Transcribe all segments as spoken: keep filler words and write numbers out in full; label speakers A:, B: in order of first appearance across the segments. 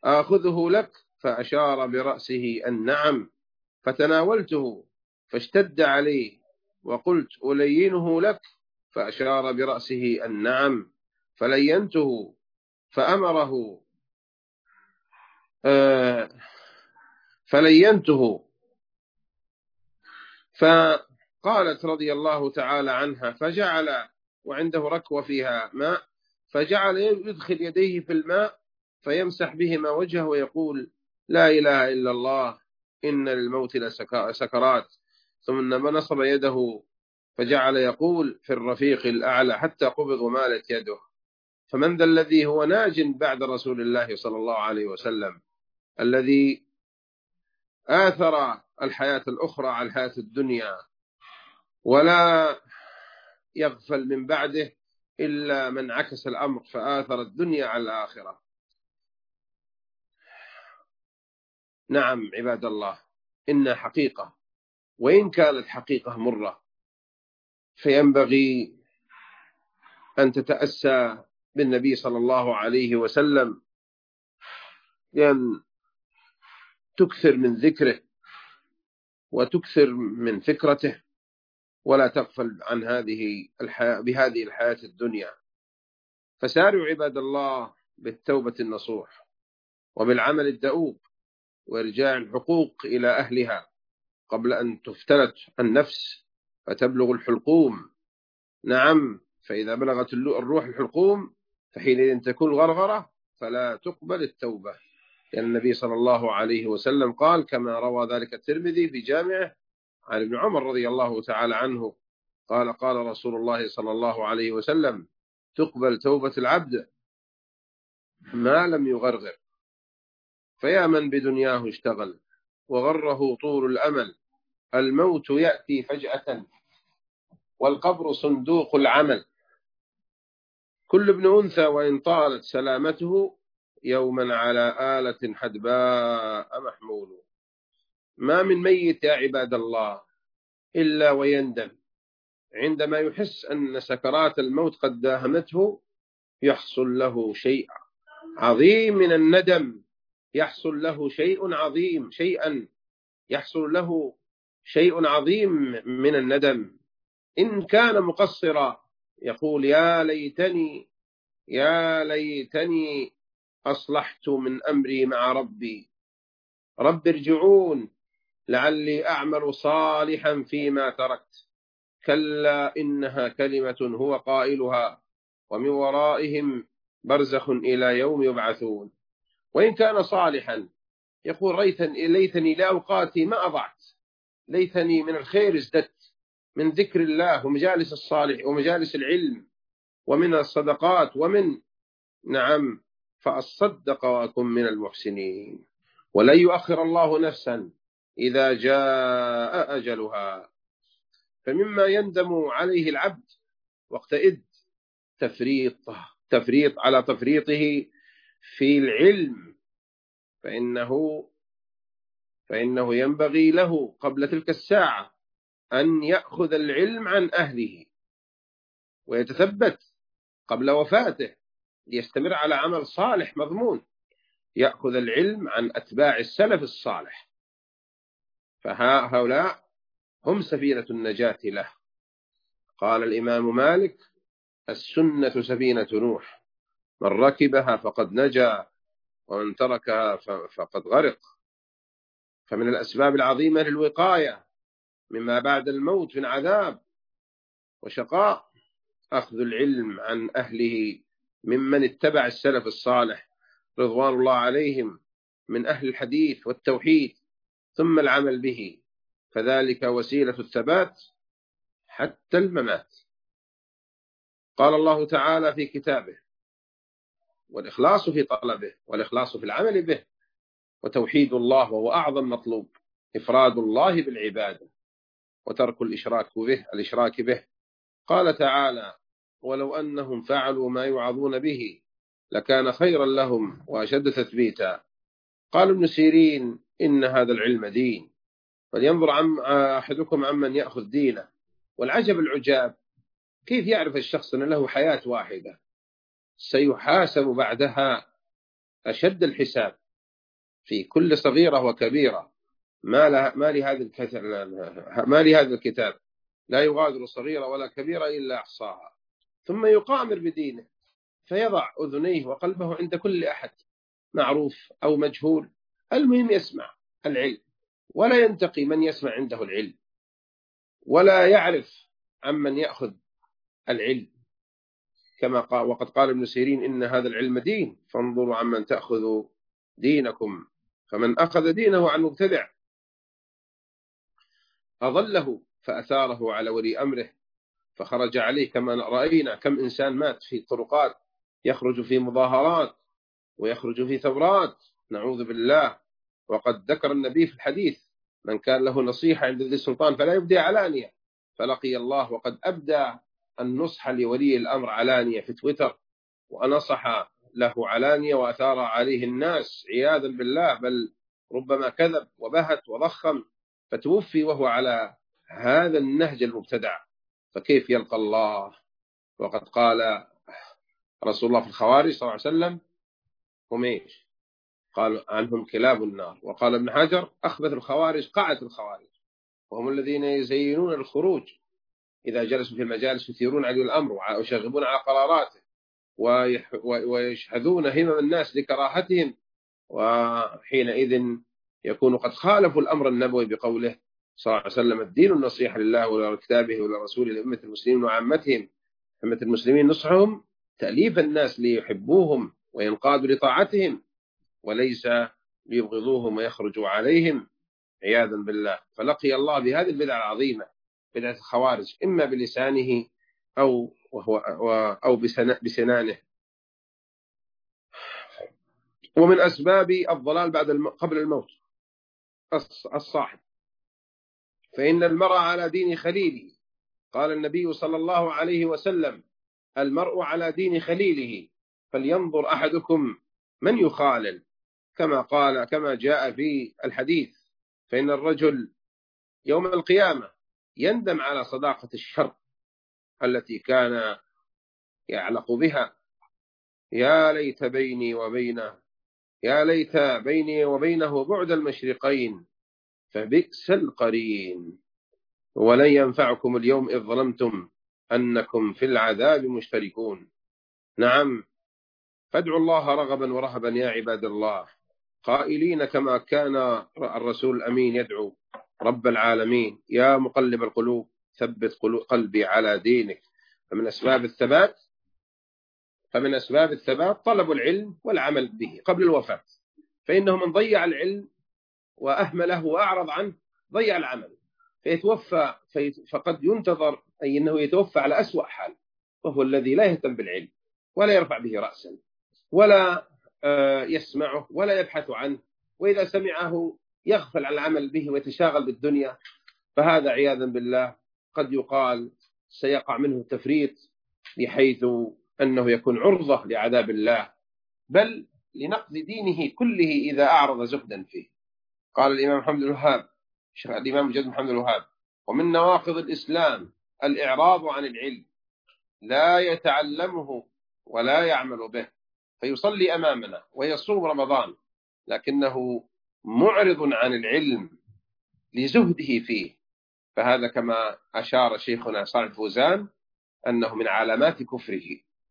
A: آخذه لك؟ فأشار برأسه أن نعم. فتناولته فاشتد عليه وقلت ألينه لك؟ فأشار برأسه أن نعم. فلينته فأمره آه فلينته. فقالت رضي الله تعالى عنها: فجعل، وعنده ركوة فيها ماء، فجعل يدخل يديه في الماء فيمسح بهما وجهه ويقول: لا إله إلا الله، إن للموت لسكرات. ثم نصب يده فجعل يقول: في الرفيق الأعلى، حتى قبض ومالت يده. فمن ذا الذي هو ناج بعد رسول الله صلى الله عليه وسلم، الذي آثر الحياة الأخرى على الحياة الدنيا، ولا يغفل من بعده إلا من عكس الأمر فآثر الدنيا على الآخرة. نعم عباد الله، إن حقيقة، وإن كانت حقيقة مرة، فينبغي أن تتأسى بالنبي صلى الله عليه وسلم، لأن تكثر من ذكره وتكثر من فكرته، ولا تغفل عن هذه الحياة بهذه الحياة الدنيا. فساروا عباد الله بالتوبة النصوح وبالعمل الدؤوب وإرجاع الحقوق إلى أهلها قبل أن تفتلت النفس فتبلغ الحلقوم. نعم، فإذا بلغت الروح الحلقوم فحينئذ تكون غرغرة فلا تقبل التوبة، لأن النبي صلى الله عليه وسلم قال كما روى ذلك الترمذي في جامعه عن ابن عمر رضي الله تعالى عنه قال: قال رسول الله صلى الله عليه وسلم: تقبل توبة العبد ما لم يغرغر. فيا من بدنياه اشتغل وغره طول الأمل، الموت يأتي فجأة والقبر صندوق العمل. كل ابن أنثى وإن طالت سلامته يوما على آلة حدباء محمول. ما من ميت يا عباد الله إلا ويندم عندما يحس أن سكرات الموت قد داهمته. يحصل له شيء عظيم من الندم، يحصل له شيء عظيم شيئا يحصل له شيء عظيم من الندم. إن كان مقصرا يقول: يا ليتني يا ليتني أصلحت من أمري مع ربي، رب ارجعون لعلي أعمل صالحا فيما تركت. كلا إنها كلمة هو قائلها ومن ورائهم برزخ إلى يوم يبعثون. وإن كان صالحا يقول: ليتني, ليتني لأوقاتي ما أضعت، ليتني من الخير ازددت من ذكر الله ومجالس الصالح ومجالس العلم ومن الصدقات ومن نعم فأصدق وأكن من المحسنين. ولن يؤخر الله نفسا إذا جاء أجلها. فمما يندم عليه العبد وقتئذ تفريطه تفريط على تفريطه في العلم، فإنه فإنه ينبغي له قبل تلك الساعة أن يأخذ العلم عن أهله ويتثبت قبل وفاته ليستمر على عمل صالح مضمون. يأخذ العلم عن أتباع السلف الصالح، فهؤلاء هم سفينة النجاة له. قال الإمام مالك: السنة سفينة نوح، من ركبها فقد نجا ومن تركها فقد غرق. فمن الأسباب العظيمة للوقاية مما بعد الموت من عذاب وشقاء أخذ العلم عن أهله ممن اتبع السلف الصالح رضوان الله عليهم من أهل الحديث والتوحيد، ثم العمل به، فذلك وسيلة الثبات حتى الممات. قال الله تعالى في كتابه: والإخلاص في طلبه والإخلاص في العمل به، وتوحيد الله وهو أعظم مطلوب، إفراد الله بالعبادة وترك الإشراك به الإشراك به. قال تعالى: ولو أنهم فعلوا ما يوعظون به لكان خيرا لهم وأشد تثبيتا. قال ابن سيرين: إن هذا العلم دين، فلينظر عم أحدكم عمن يأخذ دينه. والعجب العجاب كيف يعرف الشخص أن له حياة واحدة سيحاسب بعدها أشد الحساب، في كل صغيرة وكبيرة. ما لها ما لهذا الكتاب ما لهذا الكتاب لا يغادر صغيرة ولا كبيرة إلا أحصاها. ثم يقامر بدينه فيضع أذنيه وقلبه عند كل أحد، معروف أو مجهول، المهم يسمع العلم، ولا ينتقي من يسمع عنده العلم، ولا يعرف عمن يأخذ العلم، كما قال وقد قال ابن سيرين: إن هذا العلم دين فانظروا عمن تأخذوا دينكم. فمن أخذ دينه عن مبتدع أضله فأثاره على ولي أمره فخرج عليه، كما رأينا كم إنسان مات في الطرقات، يخرج في مظاهرات ويخرج في ثورات، نعوذ بالله. وقد ذكر النبي في الحديث: من كان له نصيحة عند ذي السلطان فلا يبدي علانية، فلقي الله وقد أبدى النصح لولي الأمر علانية في تويتر، ونصح له علانية وأثار عليه الناس عياذا بالله، بل ربما كذب وبهت وضخم فتوفي وهو على هذا النهج المبتدع، فكيف يلقى الله؟ وقد قال رسول الله في الخوارج صلى الله عليه وسلم: هم إيش؟ قال عنهم كلاب النار. وقال ابن حجر: أخبث الخوارج قاعة الخوارج، وهم الذين يزينون الخروج إذا جلسوا في المجالس، يثيرون عليه الأمر ويشغبون على قراراته ويشهدون همم الناس لكراهتهم، وحينئذ يكون قد خالفوا الأمر النبوي بقوله صلى الله عليه وسلم: الدين النصيحة لله ولكتابه ولرسوله لأمة المسلمين وعامتهم. أمة المسلمين نصحهم تأليف الناس ليحبوهم وينقادوا لطاعتهم، وليس ليبغضوهم ويخرجوا عليهم عياذا بالله. فلقي الله بهذه البدعة العظيمة، بدعة الخوارج، إما بلسانه أو وهو أو بسنانه. ومن أسباب الضلال بعد الم... قبل الموت الصاحب، فإن المرء على دين خليله. قال النبي صلى الله عليه وسلم: المرء على دين خليله فلينظر أحدكم من يخالل، كما قال كما جاء في الحديث: فإن الرجل يوم القيامة يندم على صداقة الشر التي كان يعلق بها. يا ليت بيني وبينه يا ليت بيني وبينه بعد المشرقين فبئس القرين، ولن ينفعكم اليوم إذ ظلمتم أنكم في العذاب مشتركون. نعم، فادعوا الله رغبا ورهبا يا عباد الله، قائلين كما كان الرسول الأمين يدعو: رب العالمين يا مقلب القلوب ثبت قلبي على دينك. فمن أسباب الثبات فمن أسباب الثبات طلب العلم والعمل به قبل الوفاة، فإنه من ضيع العلم وأهمله وأعرض عنه ضيع العمل، فيتوفى فقد ينتظر أي أنه يتوفى على أسوأ حال، وهو الذي لا يهتم بالعلم ولا يرفع به رأسا ولا يسمعه ولا يبحث عنه، وإذا سمعه يغفل عن العمل به ويتشاغل بالدنيا. فهذا عياذا بالله قد يقال سيقع منه التفريط، بحيث أنه يكون عرضة لعذاب الله، بل لنقض دينه كله إذا أعرض زهدا فيه. قال الإمام محمد الوهاب الإمام مجد محمد الوهاب: ومن نواقض الإسلام الإعراض عن العلم، لا يتعلمه ولا يعمل به، فيصلي أمامنا ويصوم رمضان لكنه معرض عن العلم لزهده فيه. فهذا كما أشار شيخنا صالح الفوزان أنه من علامات كفره،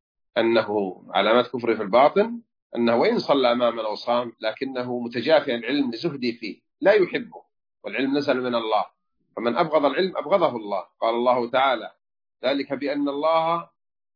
A: أنه علامات كفره في الباطن أنه وإن صلى أمامنا وصام لكنه متجافي عن العلم لزهده فيه، لا يحبه، والعلم نزل من الله، فمن أبغض العلم أبغضه الله. قال الله تعالى: ذلك بأن الله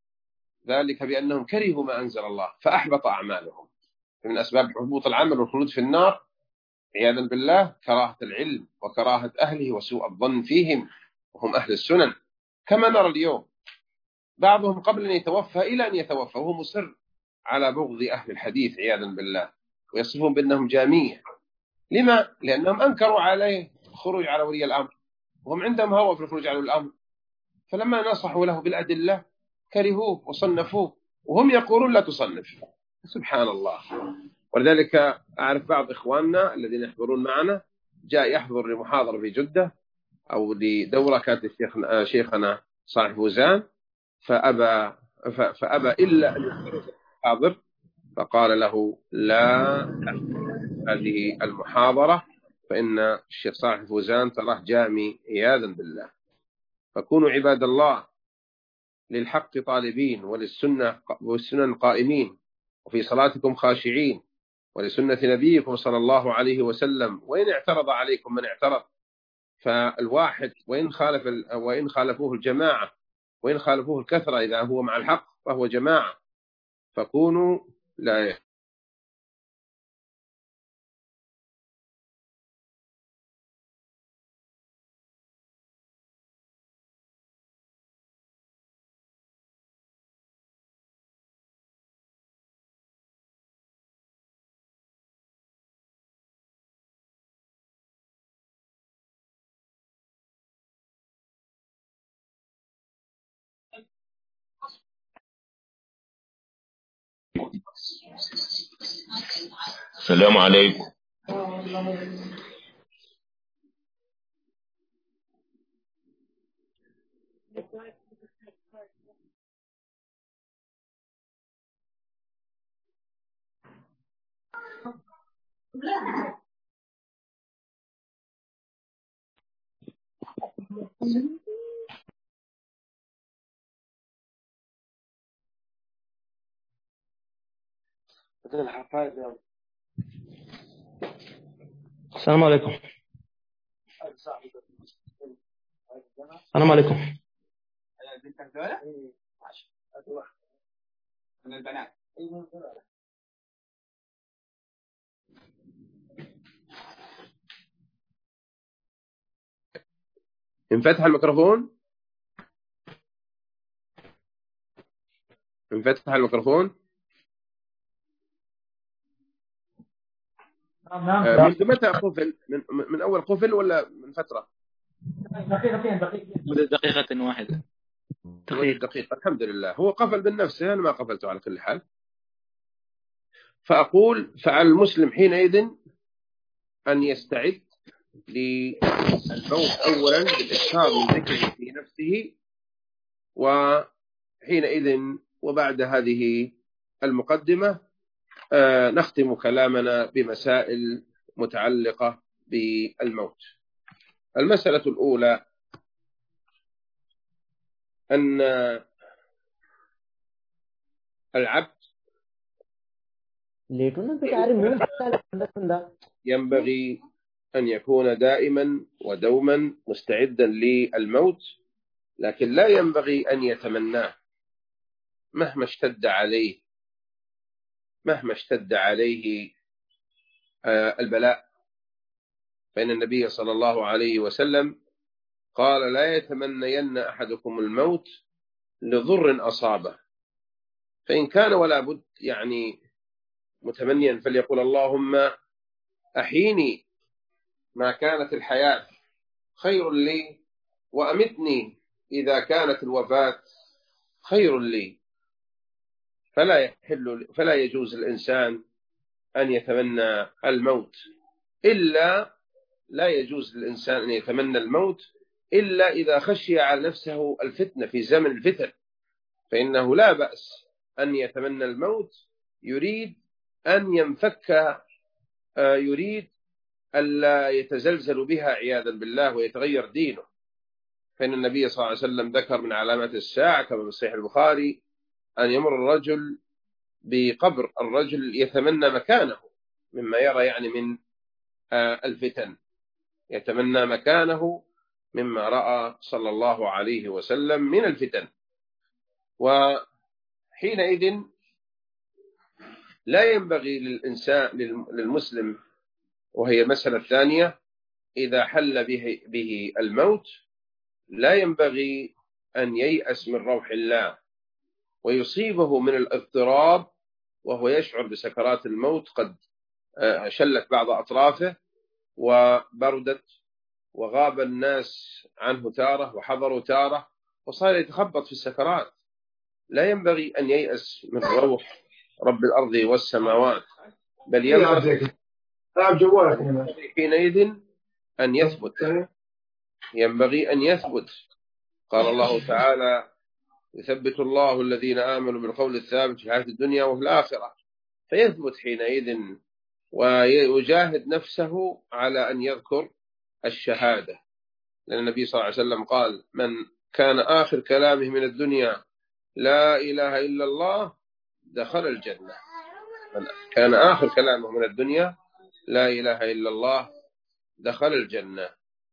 A: ذلك بأنهم كرهوا ما أنزل الله فأحبط أعمالهم. من أسباب حبوط العمل والخلود في النار عياذا بالله كراهة العلم وكراهة أهله وسوء الظن فيهم، وهم أهل السنن. كما نرى اليوم بعضهم قبل أن يتوفى إلى أن يتوفى وهو مصر على بغض أهل الحديث عياذا بالله، ويصفون بأنهم جامية. لما؟ لأنهم أنكروا عليه الخروج على ولي الأمر، وهم عندهم هوى في الخروج على الأمر، فلما نصحوا له بالأدلة كرهوه وصنفوه، وهم يقولون لا تصنف. سبحان الله. ولذلك أعرف بعض إخواننا الذين يحضرون معنا جاء يحضر لمحاضرة في جدة أو لدورة كانت شيخنا صالح فوزان، فأبى, فأبى إلا أن يحضر حاضر فقال له لا، هذه المحاضرة فإن الشيخ صالح الفوزان تراه جامي عياذا بالله. فكونوا عباد الله للحق طالبين، وللسنة والسنن قائمين، وفي صلاتكم خاشعين، ولسنة نبيكم صلى الله عليه وسلم. وإن اعترض عليكم من اعترض، فالواحد وإن خالف وإن خالفوه الجماعة، وإن خالفوه الكثرة، إذا هو مع الحق فهو جماعة. فكونوا لا
B: السلام عليكم.
C: السلام عليكم. السلام عليكم.
D: من البنات.
A: انفتح الميكروفون، انفتح الميكروفون.
C: نعم.
A: منذ متى قفل؟ من, من أول قفل ولا من فترة؟
C: دقيقتين دقيقتين
D: مدة دقيقة واحدة.
A: دقيقة دقيقة. الحمد لله، هو قفل بالنفس، أنا ما قفلته على كل حال. فأقول فعلى المسلم حينئذ أن يستعد للموت أولا بالإكثار من ذكره في نفسه، وحينئذ وبعد هذه المقدمة آه نختم كلامنا بمسائل متعلقة بالموت. المسألة الأولى أن العبد ينبغي أن يكون دائما ودوما مستعدا للموت، لكن لا ينبغي أن يتمناه مهما اشتد عليه مهما اشتد عليه البلاء. فإن النبي صلى الله عليه وسلم قال لا يتمنين أحدكم الموت لضر أصابه، فإن كان ولا بد يعني متمنيا فليقول اللهم أحيني ما كانت الحياة خير لي، وأمتني إذا كانت الوفاة خير لي. فلا يحل فلا يجوز الإنسان أن يتمنى الموت، إلا لا يجوز للإنسان أن يتمنى الموت إلا إذا خشي على نفسه الفتنة في زمن الفتن، فإنه لا بأس أن يتمنى الموت يريد أن ينفك، يريد ألا يتزلزل بها عياذا بالله ويتغير دينه. فإن النبي صلى الله عليه وسلم ذكر من علامات الساعة كما في صحيح البخاري أن يمر الرجل بقبر الرجل يتمنى مكانه مما يرى يعني من الفتن، يتمنى مكانه مما رأى صلى الله عليه وسلم من الفتن. وحينئذ لا ينبغي للإنسان للمسلم، وهي المسألة الثانية، إذا حل به, به الموت لا ينبغي أن ييأس من روح الله ويصيبه من الاضطراب وهو يشعر بسكرات الموت، قد شلت بعض أطرافه وبردت وغاب الناس عنه تارة وحضروا تارة وصار يتخبط في السكرات. لا ينبغي أن ييأس من روح رب الأرض والسماوات، بل ينبغي حينئذ أن يثبت ينبغي أن يثبت. قال الله تعالى يثبت الله الذين آمنوا بالقول الثابت في الحياة الدنيا وفي الآخرة. فيثبت حينئذ ويجاهد نفسه على أن يذكر الشهادة، لأن النبي صلى الله عليه وسلم قال: من كان آخر كلامه من الدنيا لا إله إلا الله دخل الجنة. من كان آخر كلامه من الدنيا لا إله إلا الله دخل الجنة.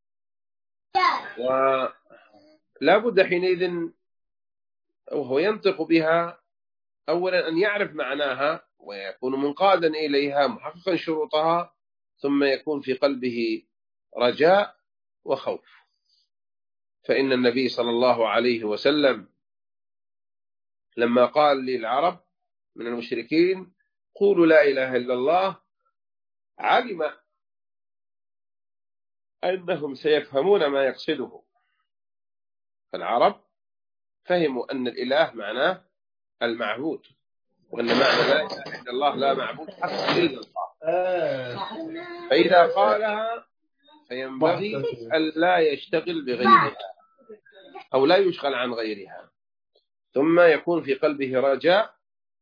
A: ولا بد حينئذ وهو ينطق بها أولا أن يعرف معناها ويكون منقادا إليها محققا شروطها، ثم يكون في قلبه رجاء وخوف. فإن النبي صلى الله عليه وسلم لما قال للعرب من المشركين: قولوا لا إله إلا الله، علم أنهم سيفهمون ما يقصده. فالعرب فهموا أن الإله معناه المعبود، وأن معنى لا إله إلا الله لا معبود حق إلا الله. فإذا قالها فينبغي أن لا يشتغل بغيرها أو لا يشغل عن غيرها، ثم يكون في قلبه رجاء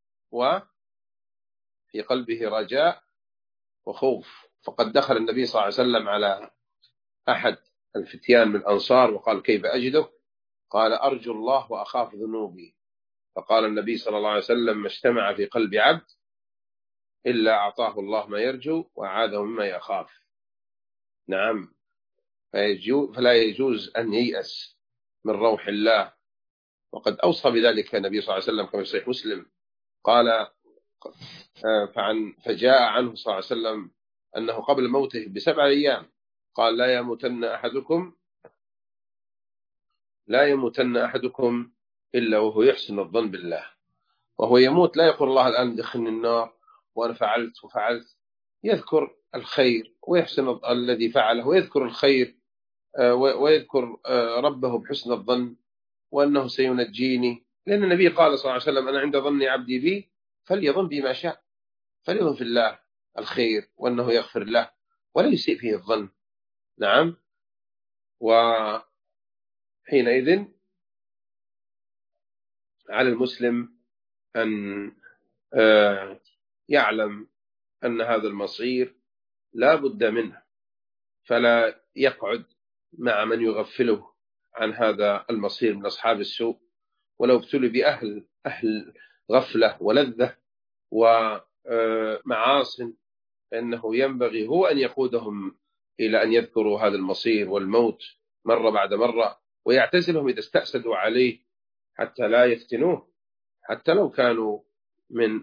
A: وفي قلبه رجاء وخوف. فقد دخل النبي صلى الله عليه وسلم على أحد الفتيان من الأنصار وقال: كيف أجدك؟ قال: أرجو الله وأخاف ذنوبي. فقال النبي صلى الله عليه وسلم: ما اجتمع في قلب عبد إلا أعطاه الله ما يرجو وأعاذه مما يخاف. نعم، فلا يجوز أن ييأس من روح الله. وقد أوصى بذلك النبي صلى الله عليه وسلم كما في صحيح مسلم، قال: فعن فجاء عنه صلى الله عليه وسلم أنه قبل موته بسبع أيام قال: لا يموتن أحدكم لا يموتن أحدكم إلا وهو يحسن الظن بالله. وهو يموت لا يقول: الله الآن دخلني النار وأنا فعلت وفعلت. يذكر الخير ويحسن الذي فعله، ويذكر الخير ويذكر ربه بحسن الظن وأنه سينجيني، لأن النبي قال صلى الله عليه وسلم: أنا عند ظن عبدي بي فليظن بي ما شاء. فليظن في الله الخير وأنه يغفر له ولا يسيء فيه الظن. نعم. وحينئذ على المسلم أن يعلم أن هذا المصير لا بد منه، فلا يقعد مع من يغفله عن هذا المصير من أصحاب السوء، ولو ابتلي بأهل أهل غفلة ولذة ومعاصٍ، فإنه ينبغي هو أن يقودهم إلى أن يذكروا هذا المصير والموت مرة بعد مرة، ويعتزلهم إذا استأسدوا عليه حتى لا يفتنوه، حتى لو كانوا من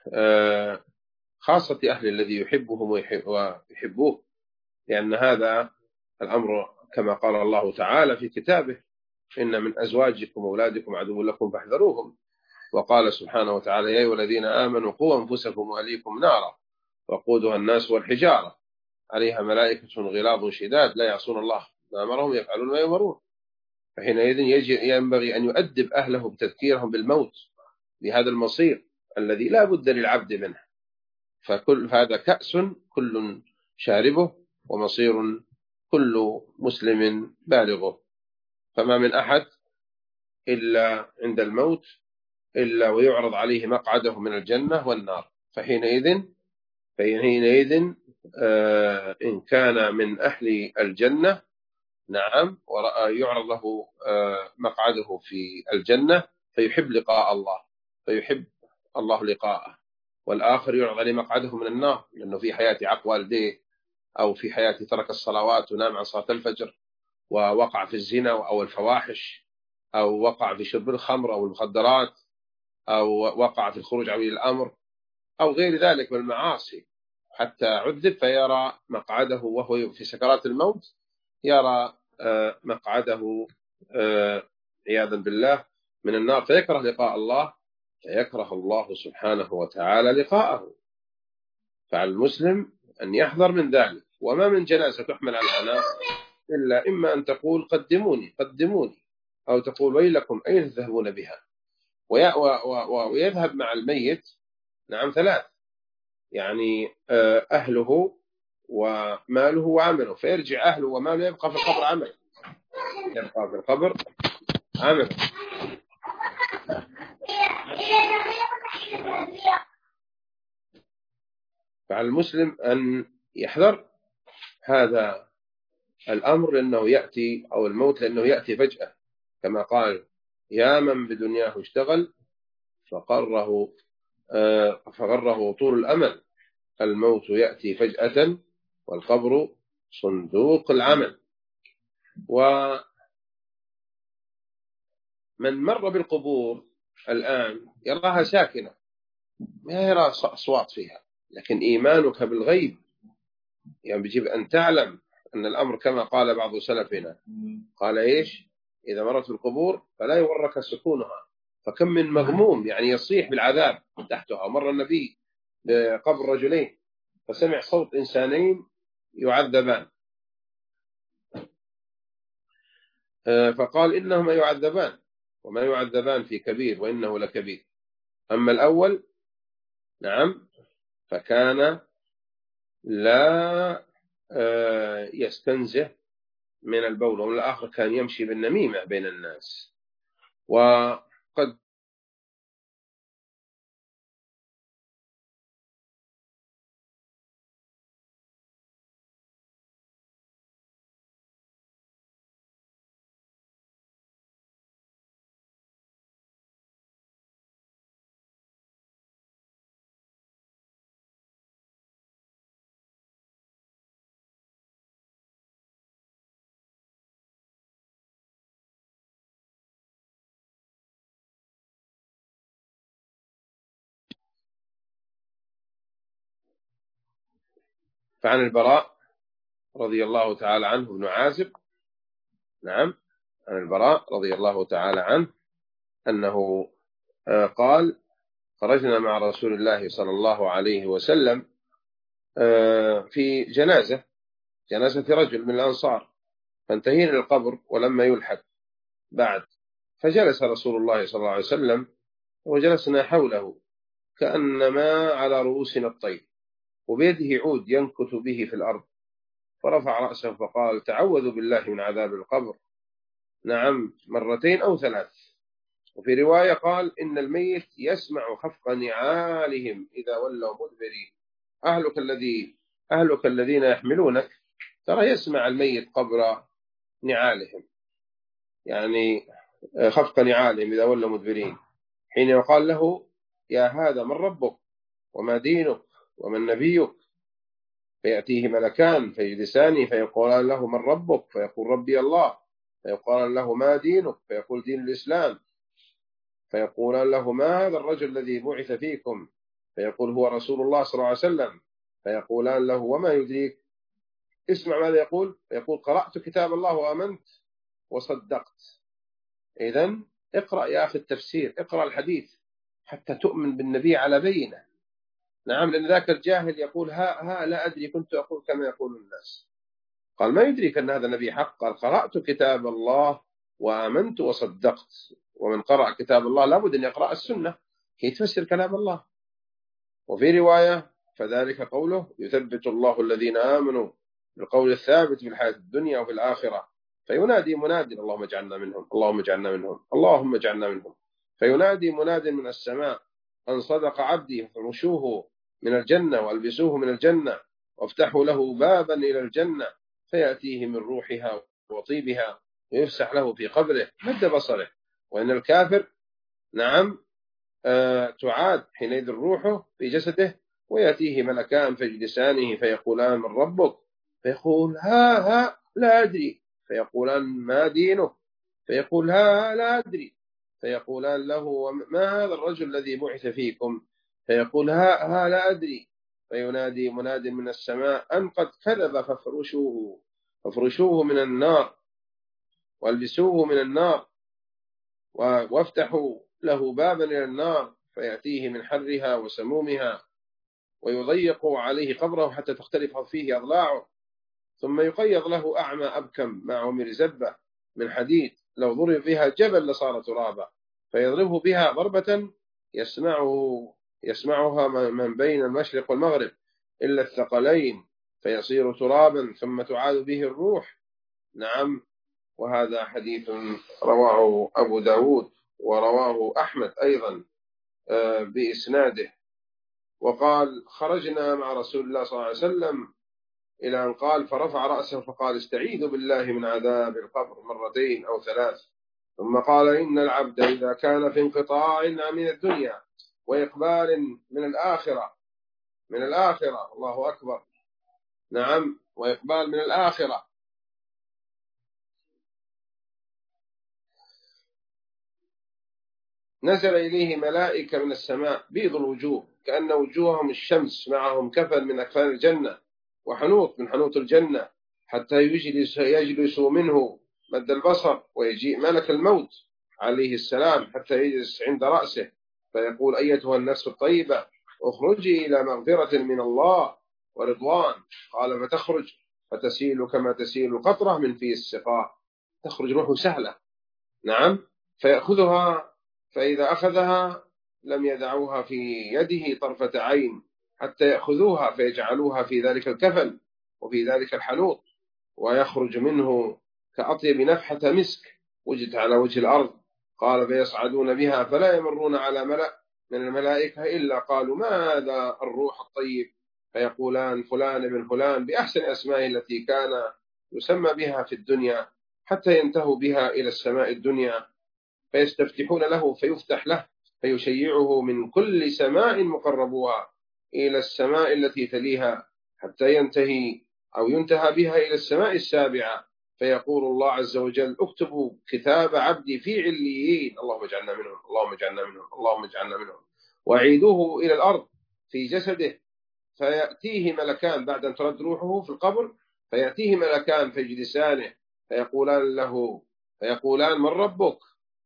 A: خاصة أهل الذي يحبهم ويحبوه، لأن هذا الأمر كما قال الله تعالى في كتابه: إن من أزواجكم وأولادكم عدو لكم فاحذروهم. وقال سبحانه وتعالى: يا أيها الذين آمنوا قوا أنفسكم وأهليكم نارا وقودها الناس والحجارة عليها ملائكة غلاظ شداد لا يعصون الله ما أمرهم يفعلون ما يؤمرون. فحينئذ ينبغي أن يؤدب أهله بتذكيرهم بالموت، بهذا المصير الذي لا بد للعبد منه. فكل هذا كأس كل شاربه ومصير كل مسلم بالغه. فما من أحد إلا عند الموت إلا ويعرض عليه مقعده من الجنة والنار. فحينئذ فحينئذ آه إن كان من أهل الجنة، نعم، ويعرض له آه مقعده في الجنة فيحب لقاء الله، فيحب الله لقاءه. والآخر يعرض عليه مقعده من النار، لأنه في حياة عق والديه، أو في حياة ترك الصلوات ونام عن صلاة الفجر، ووقع في الزنا أو الفواحش، أو وقع في شرب الخمر أو المخدرات، أو وقع في الخروج عن ولي الأمر، أو غير ذلك من المعاصي، حتى عذب فيرى مقعده وهو في سكرات الموت، يرى مقعده عياذا بالله من النار، فيكره لقاء الله، فيكره الله سبحانه وتعالى لقاءه. فعلى المسلم أن يحذر من ذلك. وما من جنازة تحمل على العناق إلا إما أن تقول قدموني قدموني، أو تقول ويلكم أين تذهبون بها. ويذهب مع الميت، نعم، ثلاث، يعني أهله وماله وعمله، فيرجع أهله وماله، يبقى في القبر عمل، يبقى في القبر عمل. فعلى المسلم أن يحذر هذا الأمر، لأنه يأتي، أو الموت لأنه يأتي فجأة، كما قال: يا من بدنياه اشتغل فقره آه فغره طول الأمل، الموت يأتي فجأة والقبر صندوق العمل. ومن مر بالقبور الآن يراها ساكنة، ما يرى أصوات فيها، لكن إيمانك بالغيب يعني بيجب أن تعلم أن الأمر كما قال بعض سلفنا، قال إيش: إذا مرت القبور فلا يغرك سكونها، فكم من مغموم يعني يصيح بالعذاب تحتها. مر النبي بقبر رجلين فسمع صوت إنسانين يعذبان، فقال: إنهما يعذبان وما يعذبان في كبير وإنه لكبير. أما الأول نعم فكان لا يستنزه من البول، والآخر كان يمشي بالنميمة بين الناس. وقد فعن البراء رضي الله تعالى عنه بن عازب، نعم عن البراء رضي الله تعالى عنه أنه قال: خرجنا مع رسول الله صلى الله عليه وسلم في جنازة جنازة رجل من الأنصار، فانتهينا للقبر ولما يلحد بعد، فجلس رسول الله صلى الله عليه وسلم وجلسنا حوله كأنما على رؤوسنا الطير، وبيده عود ينكت به في الأرض، فرفع رأسه فقال: تعوذوا بالله من عذاب القبر، نعم مرتين أو ثلاث. وفي رواية قال: إن الميت يسمع خفق نعالهم إذا ولوا مدبرين. أهلك الذي أهلك الذين يحملونك ترى يسمع الميت قبر نعالهم، يعني خفق نعالهم إذا ولوا مدبرين، حين يقال له: يا هذا من ربك وما دينك ومن نبيك، فيأتيه ملكان فيجلسان فيقولان له: من ربك؟ فيقول: ربي الله. فيقولان له: ما دينك؟ فيقول: دين الإسلام. فيقولان له: ما هذا الرجل الذي بعث فيكم؟ فيقول: هو رسول الله صلى الله عليه وسلم. فيقولان له: وما يدريك؟ اسمع ماذا يقول. فيقول: قرأت كتاب الله وآمنت وصدقت. إذن اقرأ يا أخي التفسير، اقرأ الحديث حتى تؤمن بالنبي على بينه. نعم، لأن ذاك الجاهل يقول: ها ها لا أدري، كنت أقول كما يقول الناس. قال: ما يدريك أن هذا نبي حق؟ قال: قرأت كتاب الله وآمنت وصدقت. ومن قرأ كتاب الله لابد أن يقرأ السنة كي تفسر كلام الله. وفي رواية: فذلك قوله: يثبت الله الذين آمنوا بالقول الثابت في الحياة الدنيا وفي الآخرة. فينادي مناد: اللهم اجعلنا منهم، اللهم اجعلنا منهم، اللهم اجعلنا منهم. فينادي مناد من السماء: أن صدق عبدي، فرشوه من الجنة والبسوه من الجنة وافتحوا له بابا إلى الجنة، فيأتيه من روحها وطيبها ويفسح له في قبره مد بصره. وإن الكافر نعم آه تعاد حينئذ روحه في جسده، ويأتيه ملكان فيجلسانه فيقولان: من ربك؟ فيقول: ها ها لا أدري. فيقولان: ما دينه؟ فيقول: ها لا أدري. فيقولان له: ما هذا الرجل الذي بعث فيكم؟ فيقول: ها ها لا أدري. فينادي مناد من السماء: أن قد كذب فافرشوه فافرشوه من النار والبسوه من النار وافتحوا له بابا إلى النار، فيأتيه من حرها وسمومها، ويضيق عليه قبره حتى تختلف فيه أضلاعه، ثم يقيض له أعمى أبكم معه مرزبة من حديد، لو ضرب بها جبل لصار ترابا، فيضربه بها ضربة يسمعه يسمعها من بين المشرق والمغرب إلا الثقلين، فيصير ترابا ثم تعاد به الروح. نعم. وهذا حديث رواه أبو داود ورواه أحمد أيضا بإسناده، وقال خرجنا مع رسول الله صلى الله عليه وسلم إلى أن قال فرفع رأسه فقال استعيذوا بالله من عذاب القبر مرتين أو ثلاث، ثم قال إن العبد إذا كان في انقطاع من الدنيا وإقبال من الآخرة من الآخرة الله أكبر، نعم، وإقبال من الآخرة، نزل إليه ملائكة من السماء بيض الوجوه كأن وجوههم الشمس، معهم كفن من أكفان الجنة وحنوط من حنوط الجنة، حتى يجلس يجلسوا منه مد البصر، ويجيء ملك الموت عليه السلام حتى يجلس عند رأسه فيقول أيتها النفس الطيبة اخرجي إلى مغفرة من الله ورضوان. قال فتخرج فتسيل كما تسيل القطرة من في السقاء، تخرج روح سهلة، نعم، فيأخذها، فإذا أخذها لم يدعوها في يده طرفة عين حتى يأخذوها فيجعلوها في ذلك الكفن وفي ذلك الحنوط، ويخرج منه كأطيب نفحة مسك وجدت على وجه الأرض. قال فيصعدون بها فلا يمرون على ملأ من الملائكة إلا قالوا ما هذا الروح الطيب، فيقولان فلان ابن فلان بأحسن أسمائه التي كان يسمى بها في الدنيا، حتى ينتهوا بها إلى السماء الدنيا فيستفتحون له فيفتح له فيشيعه من كل سماء مقربوها إلى السماء التي تليها حتى ينتهي أو ينتهى بها إلى السماء السابعة، فيقول الله عز وجل اكتبوا كتاب عبدي في عليين، اللهم اجعلنا منهم اللهم اجعلنا منهم اللهم اجعلنا منهم، وأعيدوه إلى الأرض في جسده، فيأتيه ملكان بعد أن ترد روحه في القبر، فيأتيه ملكان فيجلسانه فيقولان له فيقولان من ربك؟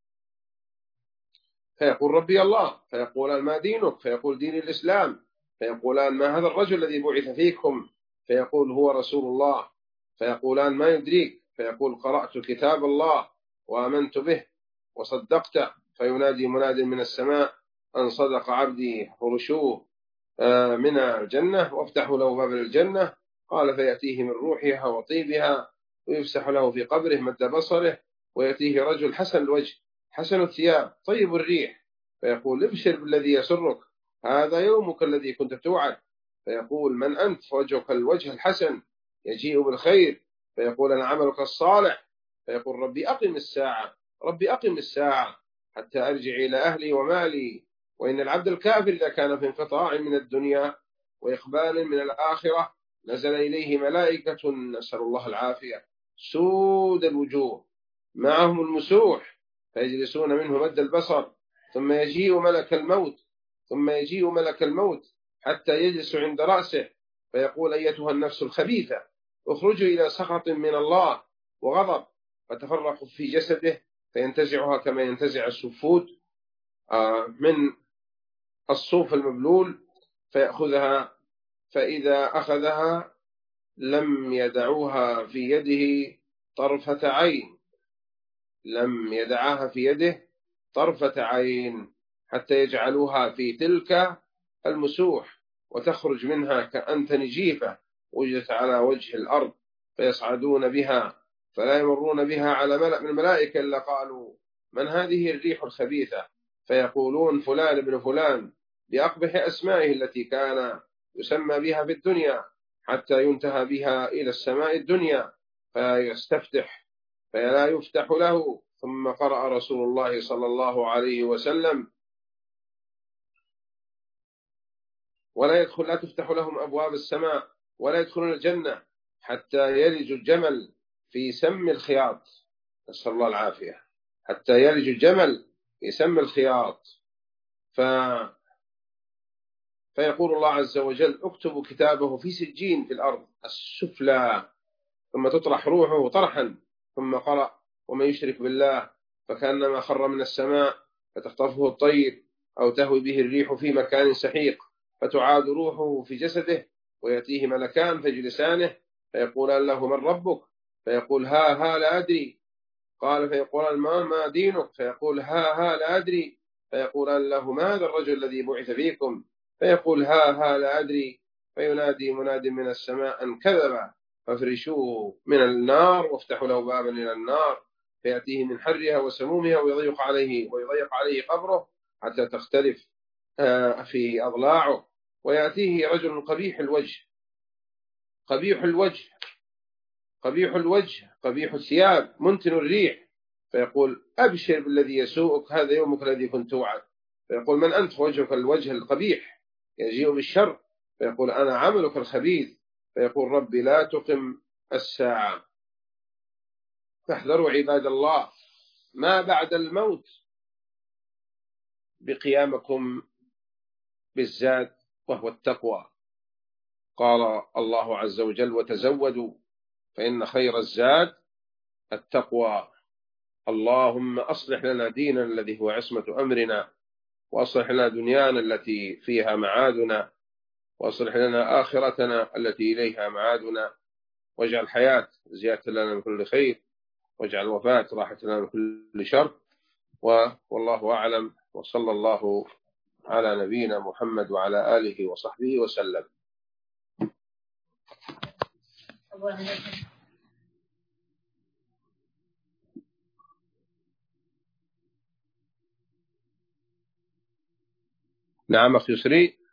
A: فيقول ربي الله. فيقولان ما دينك؟ فيقول دين الإسلام. فيقولان ما هذا الرجل الذي بعث فيكم؟ فيقول هو رسول الله. فيقولان ما يدريك؟ فيقول قرأت كتاب الله وآمنت به وصدقت. فينادي مناد من السماء أن صدق عبدي فرشوه من الجنة وافتحوا له باب الجنة. قال فيأتيه من روحها وطيبها ويفسح له في قبره مد بصره، ويأتيه رجل حسن الوجه حسن الثياب طيب الريح، فيقول ابشر بالذي يسرك، هذا يومك الذي كنت توعد. فيقول من أنت؟ فوجهك الوجه الحسن يجيء بالخير. فيقول أنا عملك الصالح. فيقول ربي أقم الساعة ربي أقم الساعة حتى أرجع إلى أهلي ومالي. وإن العبد الكافر إذا كان في انقطاع من الدنيا وإقبال من الآخرة نزل إليه ملائكة نسأل الله العافية سود الوجوه معهم المسوح فيجلسون منه مد البصر، ثم يجيء ملك الموت ثم يجيء ملك الموت حتى يجلس عند رأسه فيقول أيتها النفس الخبيثة اخرجوا إلى سخط من الله وغضب، فتفرق في جسده فينتزعها كما ينتزع السفود من الصوف المبلول فيأخذها، فإذا أخذها لم يدعوها في يده طرفة عين لم يدعها في يده طرفة عين حتى يجعلوها في تلك المسوح، وتخرج منها كأنتن جيفة وجدت على وجه الأرض، فيصعدون بها فلا يمرون بها على ملأ من الملائكة إلا قالوا من هذه الريح الخبيثة؟ فيقولون فلان ابن فلان بأقبح أسمائه التي كان يسمى بها في الدنيا، حتى ينتهى بها إلى السماء الدنيا فيستفتح فلا يفتح له. ثم قرأ رسول الله صلى الله عليه وسلم ولا يدخل لا تفتح لهم أبواب السماء ولا يدخلون الجنة حتى يلج الجمل في سم الخياط، نسأل الله العافية، حتى يلج الجمل في سم الخياط. ف... فيقول الله عز وجل اكتبوا كتابه في سجين في الأرض السفلى، ثم تطرح روحه طرحا. ثم قرأ ومن يشرك بالله فكأنما خر من السماء فتخطفه الطير أو تهوي به الريح في مكان سحيق، فتعاد روحه في جسده ويأتيه ملكان فيجلسانه فيقولان له من ربك؟ فيقول ها ها لا أدري. قال فيقولان ما ما دينك؟ فيقول ها ها لا أدري. فيقولان له ما هذا الرجل الذي بعث فيكم؟ فيقول ها ها لا أدري. فينادي مناد من السماء أن كذب فافرشوه من النار وافتحوا له بابا إلى النار فيأتيه من حرها وسمومها ويضيق عليه ويضيق عليه قبره حتى تختلف في أضلاعه ويأتيه رجل قبيح الوجه قبيح الوجه قبيح الوجه قبيح الثياب منتن الريح، فيقول أبشر بالذي يسوءك، هذا يومك الذي كنت توعد. فيقول من أنت؟ وجهك الوجه القبيح يجيء بالشر، فيقول أنا عملك الخبيث، فيقول ربي لا تقم الساعة. فاحذروا عباد الله ما بعد الموت بقيامكم بالزاد وهو التقوى. قال الله عز وجل وتزودوا فإن خير الزاد التقوى. اللهم أصلح لنا ديننا الذي هو عصمة أمرنا، وأصلح لنا دنيانا التي فيها معادنا، وأصلح لنا آخرتنا التي إليها معادنا، واجعل الحياة زيادة لنا من كل خير، واجعل الوفاة راحة لنا من كل شر. والله أعلم، وصلى الله على نبينا محمد وعلى آله وصحبه وسلم. نعم أخي يسري.